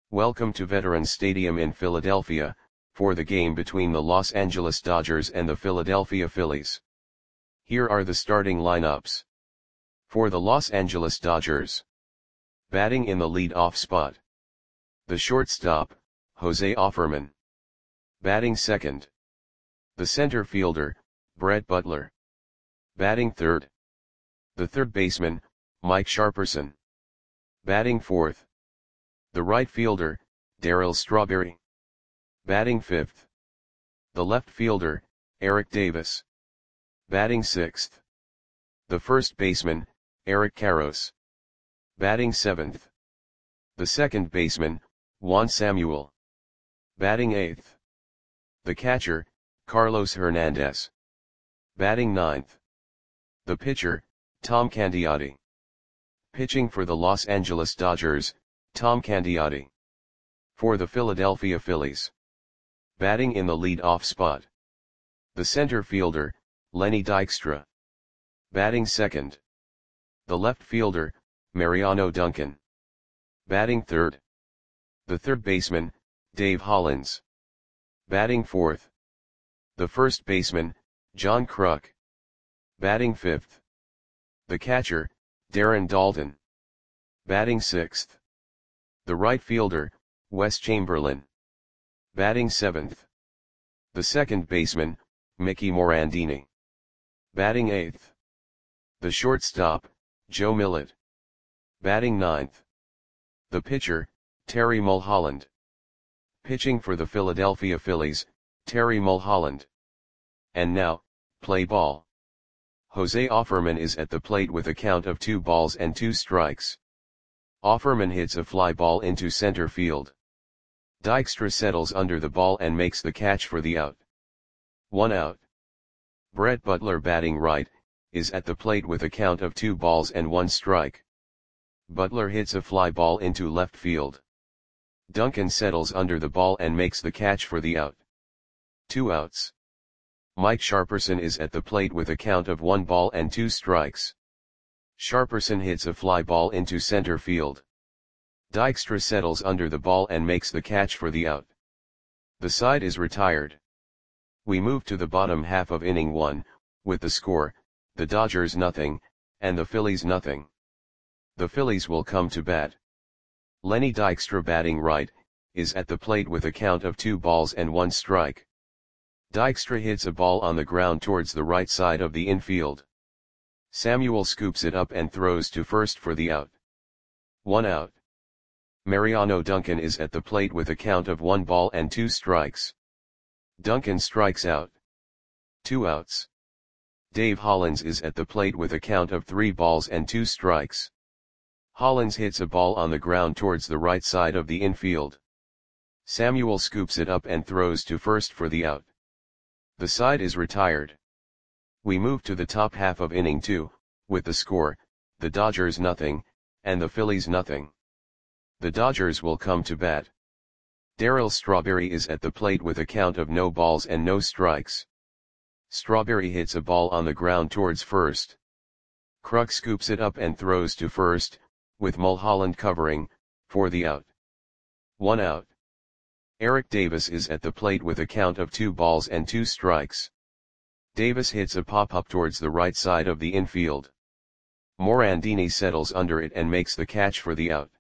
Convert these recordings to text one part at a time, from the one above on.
Welcome to Veterans Stadium in Philadelphia, for the game between the Los Angeles Dodgers and the Philadelphia Phillies. Here are the starting lineups. For the Los Angeles Dodgers. Batting in the lead-off spot. The shortstop, Jose Offerman. Batting second. The center fielder, Brett Butler. Batting third. The third baseman, Mike Sharperson. Batting fourth. The right fielder, Darryl Strawberry. Batting fifth. The left fielder, Eric Davis. Batting sixth. The first baseman, Eric Karros. Batting seventh. The second baseman, Juan Samuel. Batting eighth. The catcher, Carlos Hernandez. Batting ninth. The pitcher, Tom Candiotti. Pitching for the Los Angeles Dodgers, Tom Candiotti. For the Philadelphia Phillies. Batting in the lead-off spot. The center fielder, Lenny Dykstra. Batting second. The left fielder, Mariano Duncan. Batting third. The third baseman, Dave Hollins. Batting fourth. The first baseman, John Kruk. Batting fifth. The catcher, Darren Daulton. Batting sixth. The right fielder, Wes Chamberlain. Batting seventh. The second baseman, Mickey Morandini. Batting eighth. The shortstop, Joe Millett. Batting ninth. The pitcher, Terry Mulholland. Pitching for the Philadelphia Phillies, Terry Mulholland. And now, play ball. Jose Offerman is at the plate with a count of 2 balls and 2 strikes. Offerman hits a fly ball into center field. Dykstra settles under the ball and makes the catch for the out. 1 out. Brett Butler, batting right, is at the plate with a count of 2 balls and 1 strike. Butler hits a fly ball into left field. Duncan settles under the ball and makes the catch for the out. 2 outs. Mike Sharperson is at the plate with a count of 1 ball and 2 strikes. Sharperson hits a fly ball into center field. Dykstra settles under the ball and makes the catch for the out. The side is retired. We move to the bottom half of inning 1, with the score, the Dodgers nothing, and the Phillies nothing. The Phillies will come to bat. Lenny Dykstra, batting right, is at the plate with a count of 2 balls and 1 strike. Dykstra hits a ball on the ground towards the right side of the infield. Samuel scoops it up and throws to first for the out. 1 out. Mariano Duncan is at the plate with a count of 1 ball and 2 strikes. Duncan strikes out. 2 outs. Dave Hollins is at the plate with a count of 3 balls and 2 strikes. Hollins hits a ball on the ground towards the right side of the infield. Samuel scoops it up and throws to first for the out. The side is retired. We move to the top half of inning 2, with the score, the Dodgers nothing, and the Phillies nothing. The Dodgers will come to bat. Darryl Strawberry is at the plate with a count of no balls and no strikes. Strawberry hits a ball on the ground towards first. Kruk scoops it up and throws to first, with Mulholland covering, for the out. 1 out. Eric Davis is at the plate with a count of 2 balls and 2 strikes. Davis hits a pop-up towards the right side of the infield. Morandini settles under it and makes the catch for the out.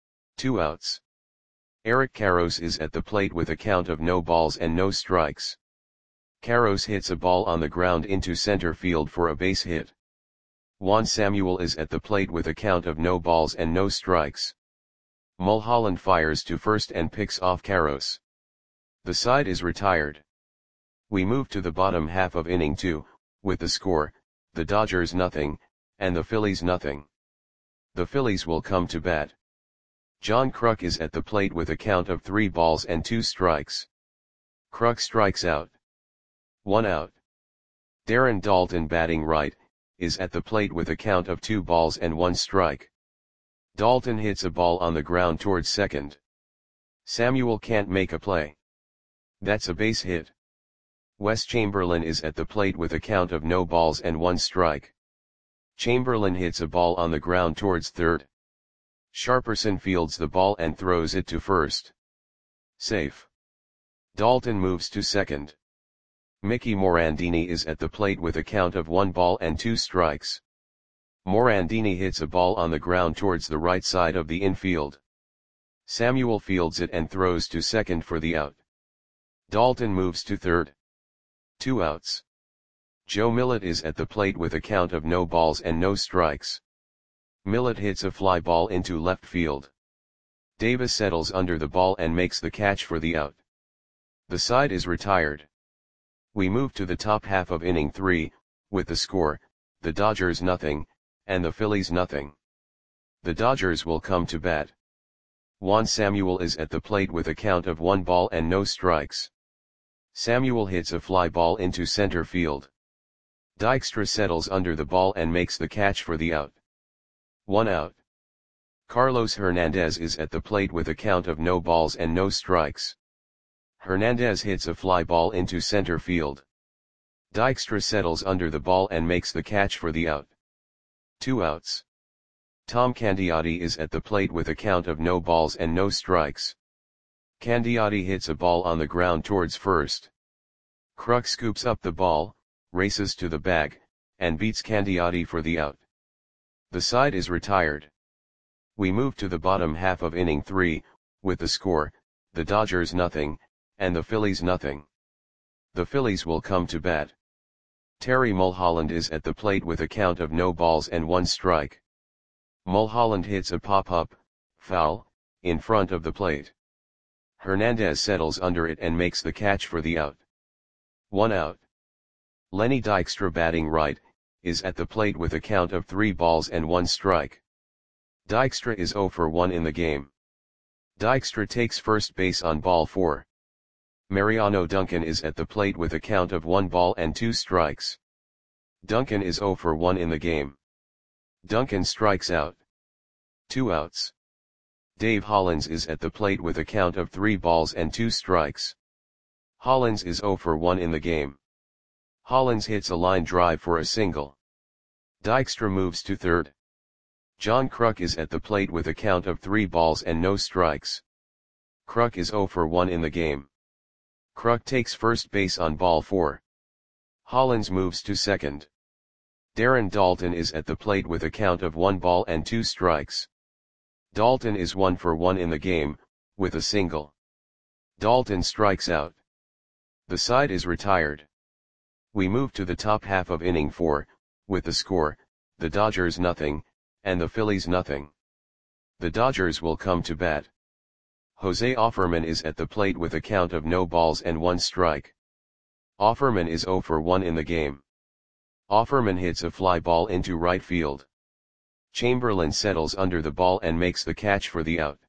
2 outs. Eric Karros is at the plate with a count of no balls and no strikes. Karros hits a ball on the ground into center field for a base hit. Juan Samuel is at the plate with a count of no balls and no strikes. Mulholland fires to first and picks off Karros. The side is retired. We move to the bottom half of inning 2, with the score, the Dodgers nothing, and the Phillies nothing. The Phillies will come to bat. John Kruk is at the plate with a count of 3 balls and 2 strikes. Kruk strikes out. 1 out. Darren Daulton, batting right, is at the plate with a count of 2 balls and 1 strike. Daulton hits a ball on the ground towards second. Samuel can't make a play. That's a base hit. Wes Chamberlain is at the plate with a count of no balls and 1 strike. Chamberlain hits a ball on the ground towards third. Sharperson fields the ball and throws it to first. Safe. Dalton moves to second. Mickey Morandini is at the plate with a count of 1 ball and 2 strikes. Morandini hits a ball on the ground towards the right side of the infield. Samuel fields it and throws to second for the out. Dalton moves to third. 2 outs. Joe Millett is at the plate with a count of no balls and no strikes. Millett hits a fly ball into left field. Davis settles under the ball and makes the catch for the out. The side is retired. We move to the top half of inning 3, with the score, the Dodgers nothing, and the Phillies nothing. The Dodgers will come to bat. Juan Samuel is at the plate with a count of 1 ball and no strikes. Samuel hits a fly ball into center field. Dykstra settles under the ball and makes the catch for the out. 1 out. Carlos Hernandez is at the plate with a count of no balls and no strikes. Hernandez hits a fly ball into center field. Dykstra settles under the ball and makes the catch for the out. 2 outs. Tom Candiotti is at the plate with a count of no balls and no strikes. Candiotti hits a ball on the ground towards first. Kruk scoops up the ball, races to the bag, and beats Candiotti for the out. The side is retired. We move to the bottom half of inning 3, with the score, the Dodgers nothing, and the Phillies nothing. The Phillies will come to bat. Terry Mulholland is at the plate with a count of no balls and 1 strike. Mulholland hits a pop-up, foul, in front of the plate. Hernandez settles under it and makes the catch for the out. 1 out. Lenny Dykstra, batting right, is at the plate with a count of 3 balls and 1 strike. Dykstra is 0 for 1 in the game. Dykstra takes first base on ball 4. Mariano Duncan is at the plate with a count of 1 ball and 2 strikes. Duncan is 0 for 1 in the game. Duncan strikes out. 2 outs. Dave Hollins is at the plate with a count of 3 balls and 2 strikes. Hollins is 0 for 1 in the game. Hollins hits a line drive for a single. Dykstra moves to third. John Kruk is at the plate with a count of 3 balls and no strikes. Kruk is 0 for 1 in the game. Kruk takes first base on ball 4. Hollins moves to second. Darren Daulton is at the plate with a count of 1 ball and 2 strikes. Daulton is 1 for 1 in the game, with a single. Daulton strikes out. The side is retired. We move to the top half of inning 4, with the score, the Dodgers nothing, and the Phillies nothing. The Dodgers will come to bat. Jose Offerman is at the plate with a count of no balls and 1 strike. Offerman is 0 for 1 in the game. Offerman hits a fly ball into right field. Chamberlain settles under the ball and makes the catch for the out.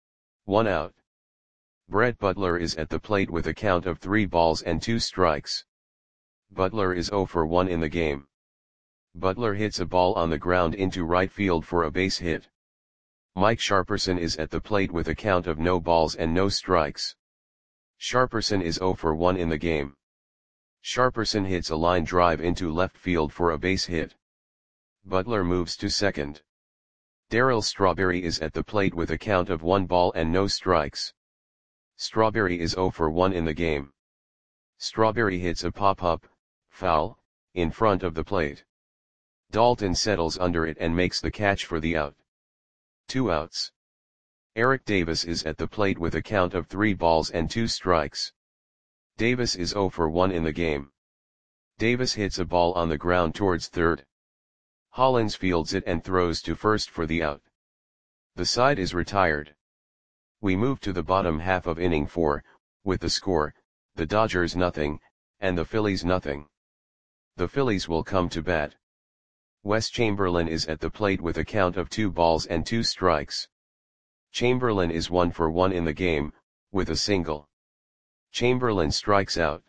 1 out. Brett Butler is at the plate with a count of 3 balls and 2 strikes. Butler is 0 for 1 in the game. Butler hits a ball on the ground into right field for a base hit. Mike Sharperson is at the plate with a count of no balls and no strikes. Sharperson is 0 for 1 in the game. Sharperson hits a line drive into left field for a base hit. Butler moves to second. Darryl Strawberry is at the plate with a count of 1 ball and no strikes. Strawberry is 0 for 1 in the game. Strawberry hits a pop-up, foul, in front of the plate. Daulton settles under it and makes the catch for the out. 2 outs. Eric Davis is at the plate with a count of 3 balls and 2 strikes. Davis is 0 for 1 in the game. Davis hits a ball on the ground towards third. Hollins fields it and throws to first for the out. The side is retired. We move to the bottom half of inning 4, with the score, the Dodgers nothing, and the Phillies nothing. The Phillies will come to bat. Wes Chamberlain is at the plate with a count of 2 balls and 2 strikes. Chamberlain is 1 for 1 in the game, with a single. Chamberlain strikes out.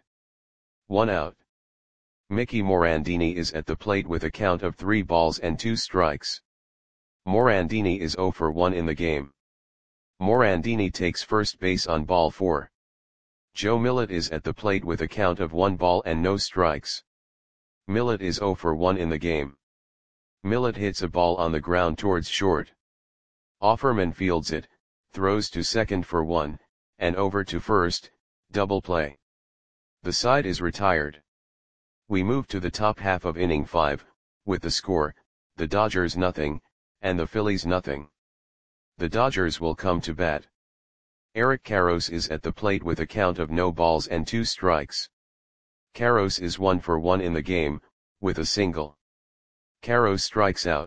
1 out. Mickey Morandini is at the plate with a count of 3 balls and 2 strikes. Morandini is 0 for 1 in the game. Morandini takes first base on ball 4. Joe Millett is at the plate with a count of 1 ball and no strikes. Millett is 0 for 1 in the game. Millett hits a ball on the ground towards short. Offerman fields it, throws to second for 1, and over to first, double play. The side is retired. We move to the top half of inning 5, with the score, the Dodgers nothing, and the Phillies nothing. The Dodgers will come to bat. Eric Karros is at the plate with a count of no balls and 2 strikes. Karros is 1 for 1 in the game, with a single. Karros strikes out.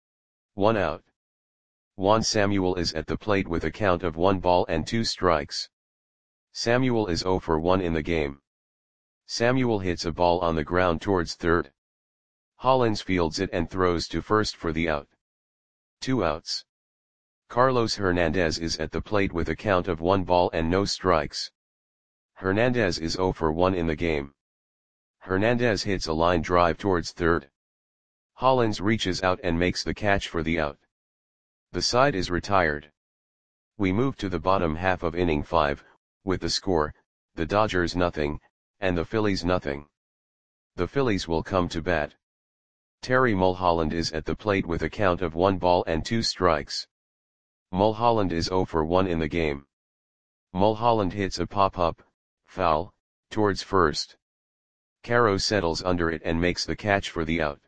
1 out. Juan Samuel is at the plate with a count of 1 ball and 2 strikes. Samuel is 0 for 1 in the game. Samuel hits a ball on the ground towards third. Hollins fields it and throws to first for the out. 2 outs. Carlos Hernandez is at the plate with a count of 1 ball and no strikes. Hernandez is 0 for 1 in the game. Hernandez hits a line drive towards third. Hollins reaches out and makes the catch for the out. The side is retired. We move to the bottom half of inning 5, with the score, the Dodgers nothing, and the Phillies nothing. The Phillies will come to bat. Terry Mulholland is at the plate with a count of 1 ball and 2 strikes. Mulholland is 0 for 1 in the game. Mulholland hits a pop-up, foul, towards first. Karros settles under it and makes the catch for the out.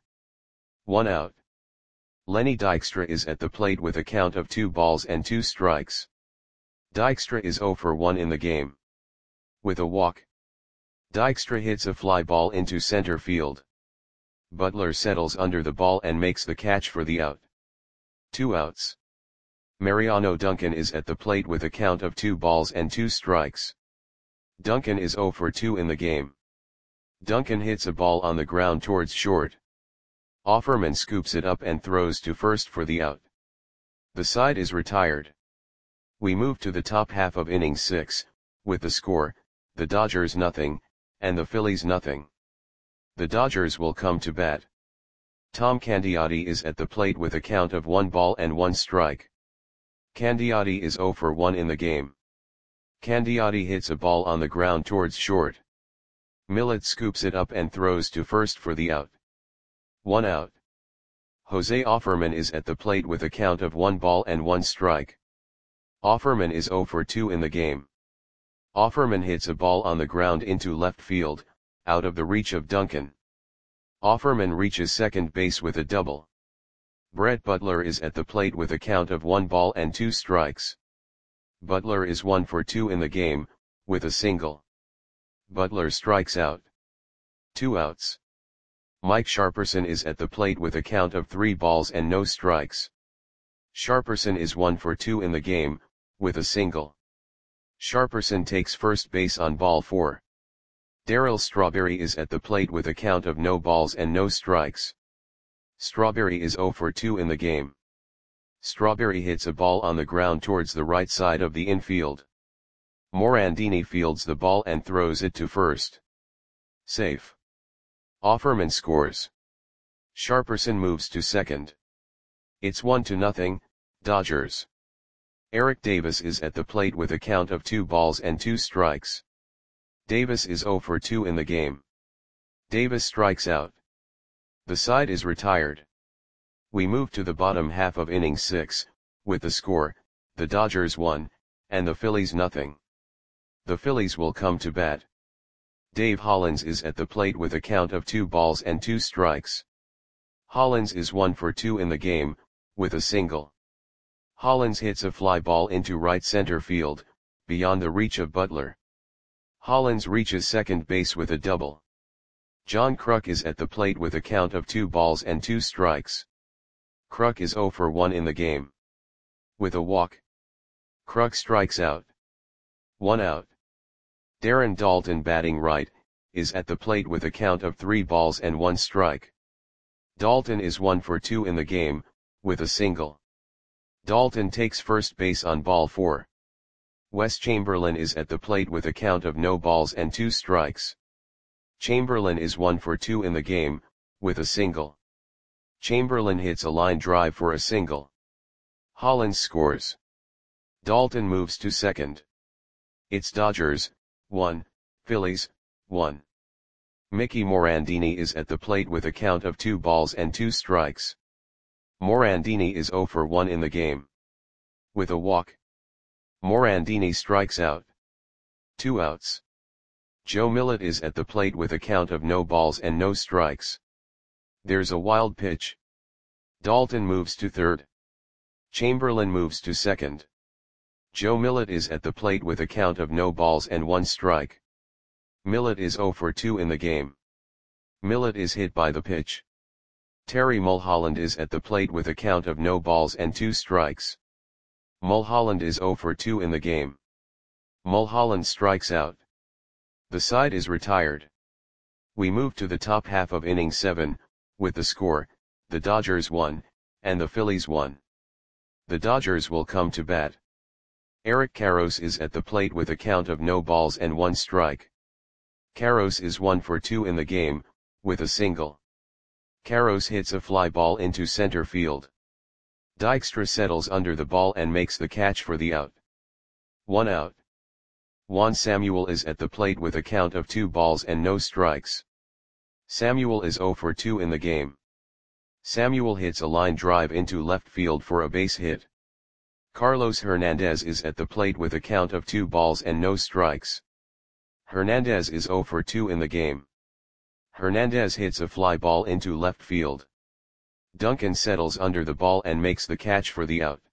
1 out. Lenny Dykstra is at the plate with a count of 2 balls and 2 strikes. Dykstra is 0 for 1 in the game. With a walk. Dykstra hits a fly ball into center field. Butler settles under the ball and makes the catch for the out. 2 outs. Mariano Duncan is at the plate with a count of 2 balls and 2 strikes. Duncan is 0 for 2 in the game. Duncan hits a ball on the ground towards short. Offerman scoops it up and throws to first for the out. The side is retired. We move to the top half of inning 6, with the score, the Dodgers nothing, and the Phillies nothing. The Dodgers will come to bat. Tom Candiotti is at the plate with a count of 1 ball and 1 strike. Candiotti is 0 for 1 in the game. Candiotti hits a ball on the ground towards short. Millett scoops it up and throws to first for the out. 1 out. Jose Offerman is at the plate with a count of 1 ball and 1 strike. Offerman is 0 for 2 in the game. Offerman hits a ball on the ground into left field, out of the reach of Duncan. Offerman reaches second base with a double. Brett Butler is at the plate with a count of 1 ball and 2 strikes. Butler is 1 for 2 in the game, with a single. Butler strikes out. 2 outs. Mike Sharperson is at the plate with a count of 3 balls and no strikes. Sharperson is 1 for 2 in the game, with a single. Sharperson takes first base on ball 4. Darryl Strawberry is at the plate with a count of no balls and no strikes. Strawberry is 0 for 2 in the game. Strawberry hits a ball on the ground towards the right side of the infield. Morandini fields the ball and throws it to first. Safe. Offerman scores. Sharperson moves to second. It's 1-0, Dodgers. Eric Davis is at the plate with a count of 2 balls and 2 strikes. Davis is 0 for 2 in the game. Davis strikes out. The side is retired. We move to the bottom half of inning 6, with the score, the Dodgers 1, and the Phillies nothing. The Phillies will come to bat. Dave Hollins is at the plate with a count of 2 balls and 2 strikes. Hollins is 1 for 2 in the game, with a single. Hollins hits a fly ball into right center field, beyond the reach of Butler. Hollins reaches second base with a double. John Kruk is at the plate with a count of 2 balls and 2 strikes. Kruk is 0 for 1 in the game. With a walk. Kruk strikes out. 1 out. Darren Daulton, batting right, is at the plate with a count of 3 balls and 1 strike. Daulton is 1 for 2 in the game, with a single. Daulton takes first base on ball 4. Wes Chamberlain is at the plate with a count of no balls and 2 strikes. Chamberlain is 1 for 2 in the game, with a single. Chamberlain hits a line drive for a single. Hollins scores. Daulton moves to second. It's Dodgers, 1, Phillies, 1. Mickey Morandini is at the plate with a count of 2 balls and 2 strikes. Morandini is 0 for 1 in the game. With a walk, Morandini strikes out. 2 outs. Joe Millett is at the plate with a count of no balls and no strikes. There's a wild pitch. Dalton moves to third. Chamberlain moves to second. Joe Millett is at the plate with a count of no balls and 1 strike. Millett is 0 for 2 in the game. Millett is hit by the pitch. Terry Mulholland is at the plate with a count of no balls and 2 strikes. Mulholland is 0 for 2 in the game. Mulholland strikes out. The side is retired. We move to the top half of inning 7, with the score, the Dodgers 1, and the Phillies 1. The Dodgers will come to bat. Eric Karros is at the plate with a count of no balls and 1 strike. Karros is 1 for 2 in the game, with a single. Karros hits a fly ball into center field. Dykstra settles under the ball and makes the catch for the out. 1 out. Juan Samuel is at the plate with a count of 2 balls and no strikes. Samuel is 0 for 2 in the game. Samuel hits a line drive into left field for a base hit. Carlos Hernandez is at the plate with a count of 2 balls and no strikes. Hernandez is 0 for 2 in the game. Hernandez hits a fly ball into left field. Duncan settles under the ball and makes the catch for the out.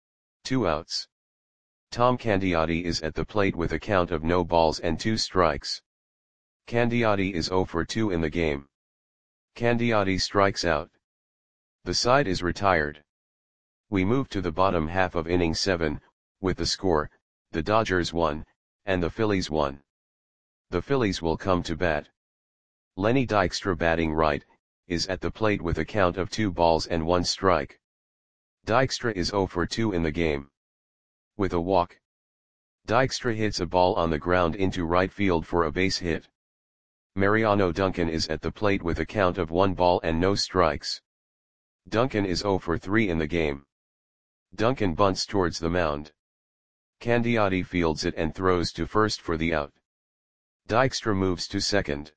2 outs. Tom Candiotti is at the plate with a count of no balls and 2 strikes. Candiotti is 0 for 2 in the game. Candiotti strikes out. The side is retired. We move to the bottom half of inning 7, with the score, the Dodgers 1, and the Phillies 1. The Phillies will come to bat. Lenny Dykstra, batting right, is at the plate with a count of 2 balls and 1 strike. Dykstra is 0 for 2 in the game. With a walk, Dykstra hits a ball on the ground into right field for a base hit. Mariano Duncan is at the plate with a count of 1 ball and no strikes. Duncan is 0 for 3 in the game. Duncan bunts towards the mound. Candiotti fields it and throws to first for the out. Dykstra moves to second.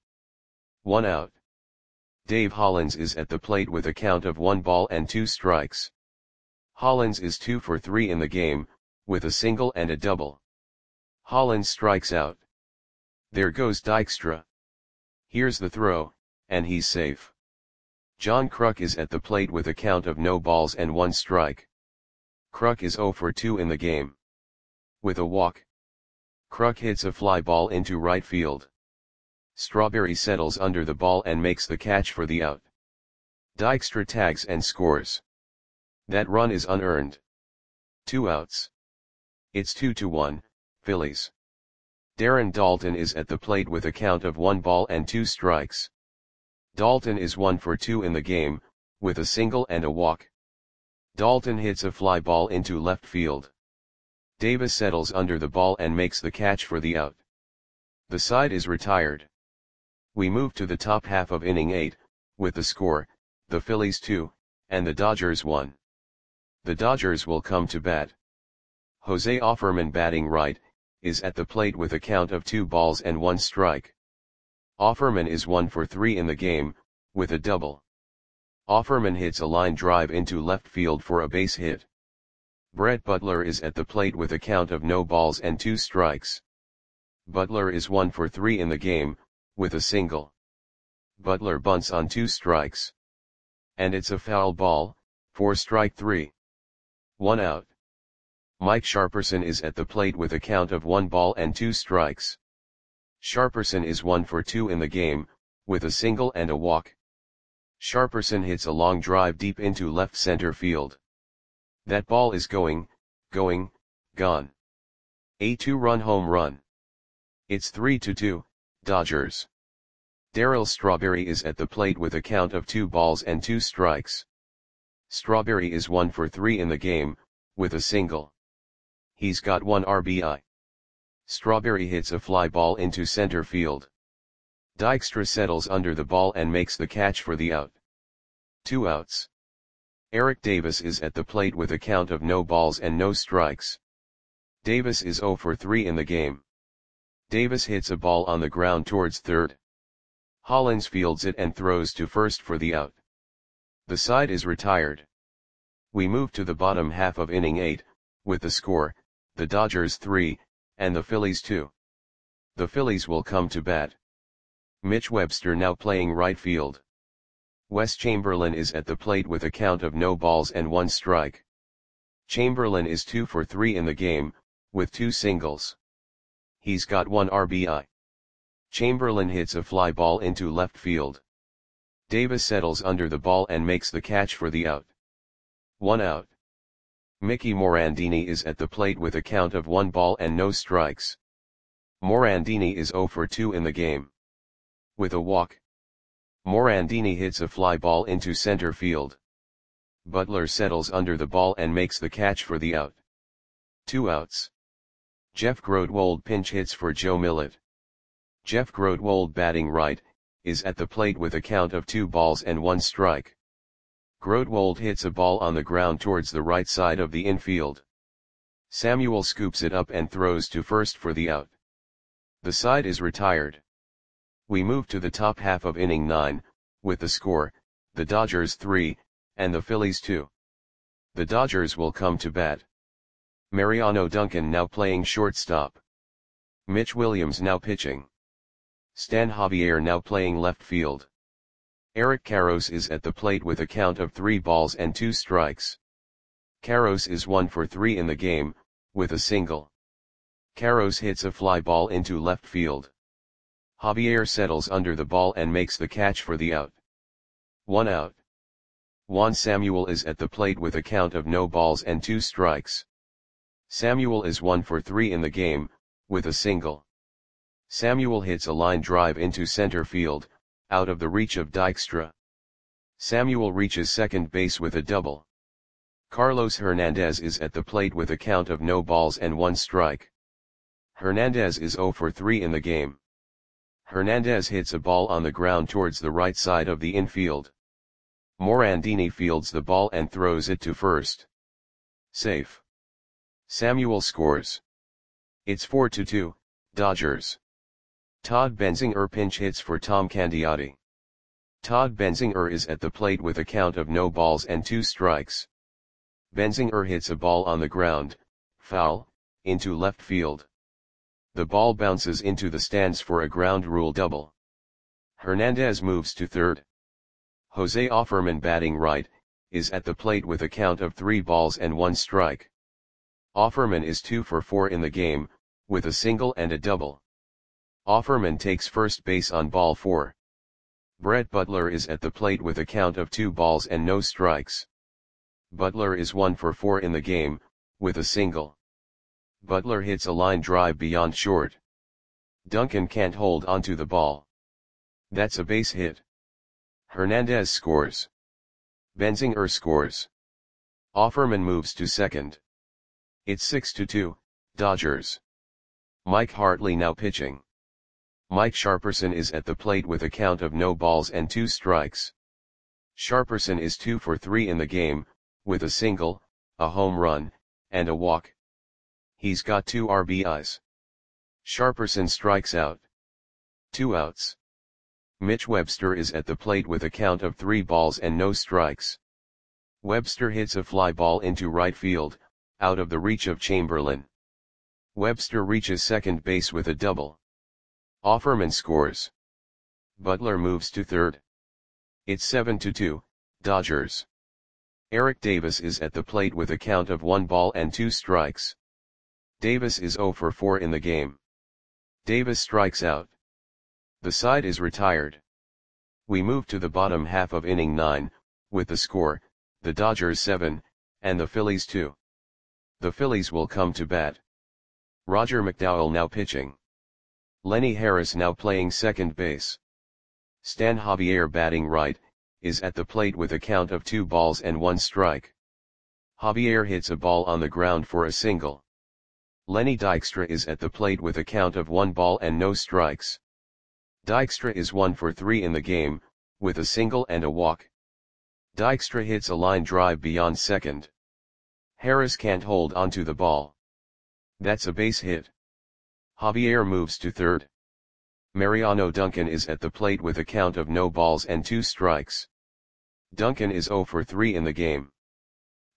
1 out. Dave Hollins is at the plate with a count of 1 ball and 2 strikes. Hollins is 2 for 3 in the game, with a single and a double. Hollins strikes out. There goes Dykstra. Here's the throw, and he's safe. John Kruk is at the plate with a count of no balls and 1 strike. Kruk is 0 for 2 in the game. With a walk, Kruk hits a fly ball into right field. Strawberry settles under the ball and makes the catch for the out. Dykstra tags and scores. That run is unearned. 2 outs. It's 2-1, Phillies. Darren Daulton is at the plate with a count of 1 ball and 2 strikes. Daulton is 1 for 2 in the game, with a single and a walk. Daulton hits a fly ball into left field. Davis settles under the ball and makes the catch for the out. The side is retired. We move to the top half of inning 8, with the score, the Phillies 2, and the Dodgers 1. The Dodgers will come to bat. Jose Offerman, batting right, is at the plate with a count of 2 balls and 1 strike. Offerman is 1 for 3 in the game, with a double. Offerman hits a line drive into left field for a base hit. Brett Butler is at the plate with a count of no balls and 2 strikes. Butler is 1 for 3 in the game, with a single. Butler bunts on 2 strikes. And it's a foul ball, for strike 3. 1 out. Mike Sharperson is at the plate with a count of 1 ball and 2 strikes. Sharperson is 1 for 2 in the game, with a single and a walk. Sharperson hits a long drive deep into left center field. That ball is gone. A 2-run home run. It's 3-2, Dodgers. Darryl Strawberry is at the plate with a count of 2 balls and 2 strikes. Strawberry is 1 for 3 in the game, with a single. He's got 1 RBI. Strawberry hits a fly ball into center field. Dykstra settles under the ball and makes the catch for the out. 2 outs. Eric Davis is at the plate with a count of no balls and no strikes. Davis is 0 for 3 in the game. Davis hits a ball on the ground towards third. Hollins fields it and throws to first for the out. The side is retired. We move to the bottom half of inning 8, with the score, the Dodgers 3, and the Phillies 2. The Phillies will come to bat. Mitch Webster now playing right field. Wes Chamberlain is at the plate with a count of no balls and 1 strike. Chamberlain is 2 for 3 in the game, with 2 singles. He's got 1 RBI. Chamberlain hits a fly ball into left field. Davis settles under the ball and makes the catch for the out. 1 out. Mickey Morandini is at the plate with a count of 1 ball and no strikes. Morandini is 0 for 2 in the game. With a walk, Morandini hits a fly ball into center field. Butler settles under the ball and makes the catch for the out. 2 outs. Jeff Grotwold pinch hits for Joe Millett. Jeff Grotwold, batting right, is at the plate with a count of 2 balls and 1 strike. Grotwold hits a ball on the ground towards the right side of the infield. Samuel scoops it up and throws to first for the out. The side is retired. We move to the top half of inning 9, with the score, the Dodgers 3, and the Phillies 2. The Dodgers will come to bat. Mariano Duncan now playing shortstop. Mitch Williams now pitching. Stan Javier now playing left field. Eric Karros is at the plate with a count of 3 balls and 2 strikes. Karros is 1 for 3 in the game, with a single. Karros hits a fly ball into left field. Javier settles under the ball and makes the catch for the out. 1 out. Juan Samuel is at the plate with a count of no balls and 2 strikes. Samuel is 1 for 3 in the game, with a single. Samuel hits a line drive into center field, out of the reach of Dykstra. Samuel reaches second base with a double. Carlos Hernandez is at the plate with a count of no balls and 1 strike. Hernandez is 0 for 3 in the game. Hernandez hits a ball on the ground towards the right side of the infield. Morandini fields the ball and throws it to first. Safe. Samuel scores. It's 4-2, Dodgers. Todd Benzinger pinch hits for Tom Candiotti. Todd Benzinger is at the plate with a count of no balls and 2 strikes. Benzinger hits a ball on the ground, foul, into left field. The ball bounces into the stands for a ground rule double. Hernandez moves to third. Jose Offerman, batting right, is at the plate with a count of 3 balls and 1 strike. Offerman is 2 for 4 in the game, with a single and a double. Offerman takes first base on ball 4. Brett Butler is at the plate with a count of 2 balls and no strikes. Butler is 1 for 4 in the game, with a single. Butler hits a line drive beyond short. Duncan can't hold onto the ball. That's a base hit. Hernandez scores. Benzinger scores. Offerman moves to second. It's 6-2, Dodgers. Mike Hartley now pitching. Mike Sharperson is at the plate with a count of no balls and 2 strikes. Sharperson is 2 for 3 in the game, with a single, a home run, and a walk. He's got 2 RBIs. Sharperson strikes out. 2 outs. Mitch Webster is at the plate with a count of 3 balls and no strikes. Webster hits a fly ball into right field, out of the reach of Chamberlain. Webster reaches second base with a double. Offerman scores. Butler moves to third. It's 7-2, Dodgers. Eric Davis is at the plate with a count of 1 ball and 2 strikes. Davis is 0 for 4 in the game. Davis strikes out. The side is retired. We move to the bottom half of inning 9, with the score, the Dodgers 7, and the Phillies 2. The Phillies will come to bat. Roger McDowell now pitching. Lenny Harris now playing second base. Stan Javier, batting right, is at the plate with a count of 2 balls and 1 strike. Javier hits a ball on the ground for a single. Lenny Dykstra is at the plate with a count of 1 ball and no strikes. Dykstra is 1 for 3 in the game, with a single and a walk. Dykstra hits a line drive beyond second. Harris can't hold onto the ball. That's a base hit. Javier moves to third. Mariano Duncan is at the plate with a count of no balls and 2 strikes. Duncan is 0 for 3 in the game.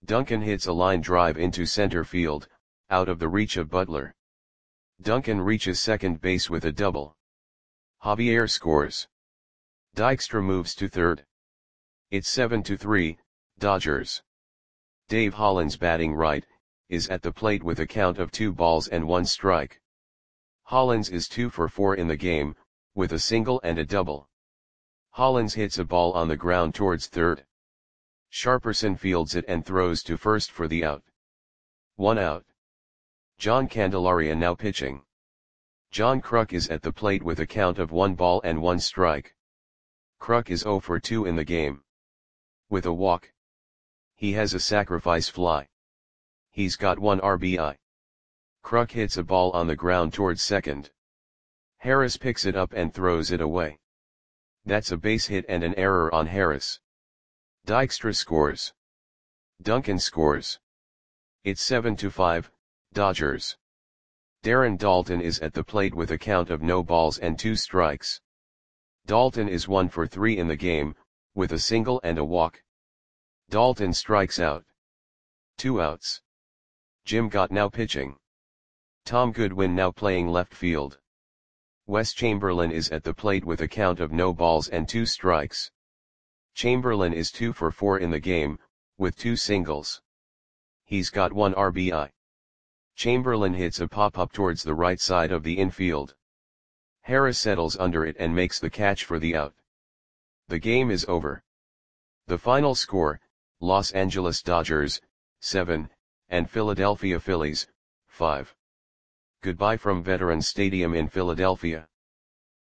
Duncan hits a line drive into center field, out of the reach of Butler. Duncan reaches second base with a double. Javier scores. Dykstra moves to third. It's 7-3, Dodgers. Dave Hollins, batting right, is at the plate with a count of 2 balls and 1 strike. Hollins is 2 for 4 in the game, with a single and a double. Hollins hits a ball on the ground towards third. Sharperson fields it and throws to first for the out. 1 out. John Candelaria now pitching. John Kruk is at the plate with a count of 1 ball and 1 strike. Kruk is 0 for 2 in the game. With a walk. He has a sacrifice fly. He's got 1 RBI. Kruk hits a ball on the ground towards second. Harris picks it up and throws it away. That's a base hit and an error on Harris. Dykstra scores. Duncan scores. It's 7-5, Dodgers. Darren Daulton is at the plate with a count of no balls and 2 strikes. Daulton is 1 for 3 in the game, with a single and a walk. Daulton strikes out. 2 outs. Jim Gott now pitching. Tom Goodwin now playing left field. Wes Chamberlain is at the plate with a count of no balls and 2 strikes. Chamberlain is 2 for 4 in the game, with 2 singles. He's got 1 RBI. Chamberlain hits a pop-up towards the right side of the infield. Harris settles under it and makes the catch for the out. The game is over. The final score, Los Angeles Dodgers, 7, and Philadelphia Phillies, 5. Goodbye from Veterans Stadium in Philadelphia.